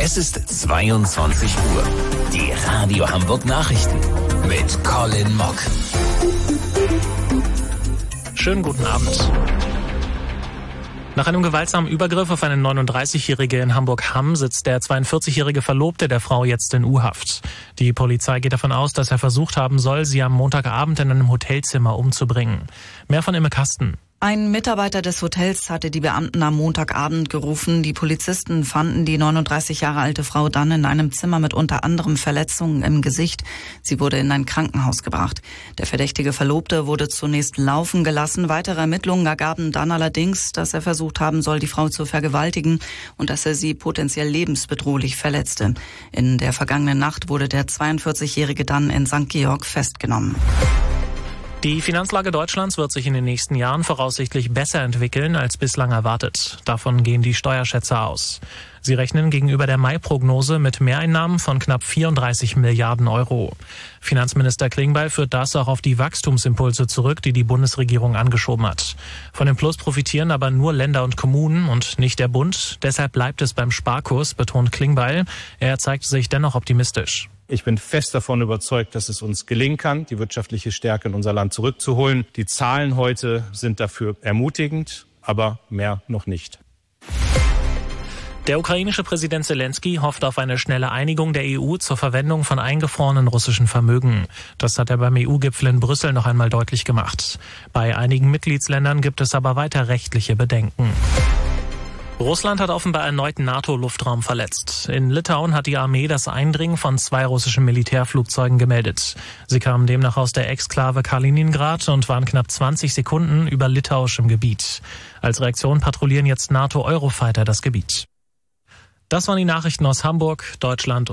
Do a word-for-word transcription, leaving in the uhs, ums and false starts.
Es ist zweiundzwanzig Uhr. Die Radio Hamburg Nachrichten mit Colin Mock. Schönen guten Abend. Nach einem gewaltsamen Übergriff auf eine neununddreißigjährige in Hamburg-Hamm sitzt der zweiundvierzigjährige Verlobte der Frau jetzt in U-Haft. Die Polizei geht davon aus, dass er versucht haben soll, sie am Montagabend in einem Hotelzimmer umzubringen. Mehr von Imme Kasten. Ein Mitarbeiter des Hotels hatte die Beamten am Montagabend gerufen. Die Polizisten fanden die neununddreißig Jahre alte Frau dann in einem Zimmer mit unter anderem Verletzungen im Gesicht. Sie wurde in ein Krankenhaus gebracht. Der verdächtige Verlobte wurde zunächst laufen gelassen. Weitere Ermittlungen ergaben dann allerdings, dass er versucht haben soll, die Frau zu vergewaltigen und dass er sie potenziell lebensbedrohlich verletzte. In der vergangenen Nacht wurde der zweiundvierzigjährige dann in Sankt Georg festgenommen. Die Finanzlage Deutschlands wird sich in den nächsten Jahren voraussichtlich besser entwickeln als bislang erwartet. Davon gehen die Steuerschätzer aus. Sie rechnen gegenüber der Mai-Prognose mit Mehreinnahmen von knapp vierunddreißig Milliarden Euro. Finanzminister Klingbeil führt das auch auf die Wachstumsimpulse zurück, die die Bundesregierung angeschoben hat. Von dem Plus profitieren aber nur Länder und Kommunen und nicht der Bund. Deshalb bleibt es beim Sparkurs, betont Klingbeil. Er zeigt sich dennoch optimistisch. Ich bin fest davon überzeugt, dass es uns gelingen kann, die wirtschaftliche Stärke in unser Land zurückzuholen. Die Zahlen heute sind dafür ermutigend, aber mehr noch nicht. Der ukrainische Präsident Zelensky hofft auf eine schnelle Einigung der E U zur Verwendung von eingefrorenen russischen Vermögen. Das hat er beim E U-Gipfel in Brüssel noch einmal deutlich gemacht. Bei einigen Mitgliedsländern gibt es aber weiter rechtliche Bedenken. Russland hat offenbar erneut NATO-Luftraum verletzt. In Litauen hat die Armee das Eindringen von zwei russischen Militärflugzeugen gemeldet. Sie kamen demnach aus der Exklave Kaliningrad und waren knapp zwanzig Sekunden über litauischem Gebiet. Als Reaktion patrouillieren jetzt NATO-Eurofighter das Gebiet. Das waren die Nachrichten aus Hamburg, Deutschland.